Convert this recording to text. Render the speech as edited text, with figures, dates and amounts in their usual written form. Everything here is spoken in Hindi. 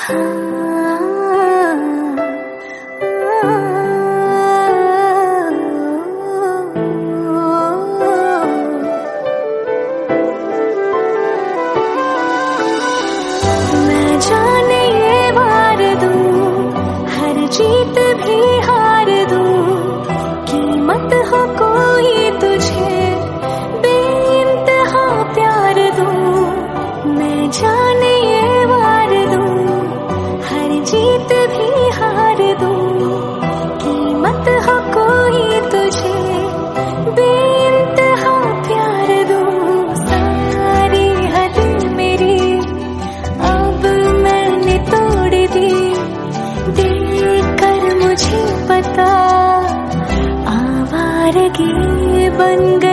मैं जाने ये वार दूं, हर जीत भी हार दूं, कीमत हो कोई तुझे बेइंतहा प्यार दूं। मैं जाने ये वार दूं, हर जीत भी हार दूं, कीमत हो कोई तुझे बेइंतहा प्यार दूं। सारी हद मेरी अब मैंने तोड़ दी, देकर मुझे पता आवारगी बन गई।